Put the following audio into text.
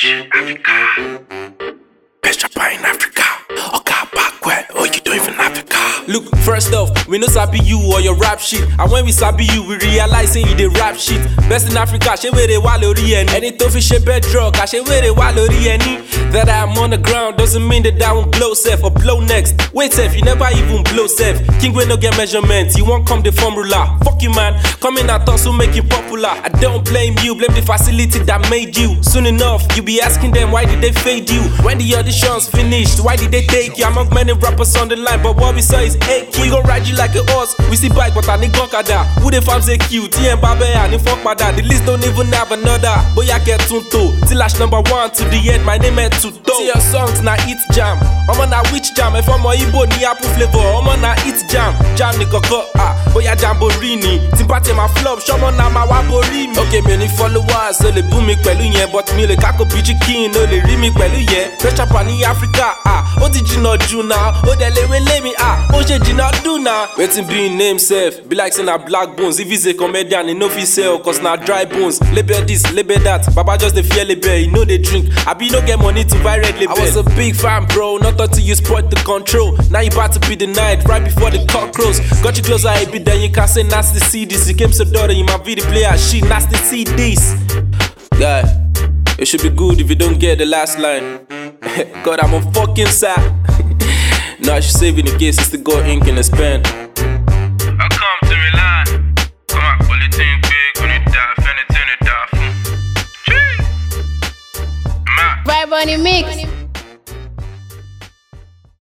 Africa. Best rapper in Africa. Okay, backward. Oh, you don't even Africa. Look, first off, we no sabi you or your rap shit. And when we sabi you, we realize say you dey rap shit. Best in Africa, she where they lori any. Any tough shit bedrock, I she where they lori any. That I'm on the ground doesn't mean that I won't blow self or blow next. Wait self, you never even blow self. King we no get measurements, you won't come the formula. Fuck you man, coming at us who make you popular. I don't blame you, blame the facility that made you. Soon enough, you be asking them why did they fade you? When the auditions finished, why did they take you? Among many rappers on the line, but what we say is hey, we gon' ride you like a horse. We see bike, but I need Gonkada. Who the farm say cute? T and Babe and fuck Pada. The list don't even have another. Boy, I get tunto. Tilash number 1 to the end. My name is Tuto. See your songs na eat jam. I'm on a witch jam. If I'm a Igbo ni apple flavor. I'm on a eat jam. Jam ni koko ah. Boy, I jamborini. Timpate ma flop. Show na ma waborini. Okay, many followers. So le boom me pẹ̀lú yẹn. But me le kako biji king. No le rí mi pẹ̀lú yẹn. Fresh rapper ni Africa ah. O ti jìnnà jù now. O de le we me ah. O ṣe jìnnà do now. Wetin be him name sef? Be like say na black bones. If he's a comedian, he no fit sell. Cause na dry bones. Label this, label that. Baba just the fear label. He know they drink. I be no get money to buy red label. I was a big fan, bro. Not until you spoiled the control. Now you about to be the night, right before the cock crows. Got you closer, I be then you can say nasty CDs. You came so daughter, you might be the player. She nasty CDs. Yeah, it should be good if you don't get the last line. God, I'm on fucking sad. No, I should save in the case it's the gold ink in the pen. I come to Milan. Come on, pull it in big when it die, anything it die. Vibe on the mix.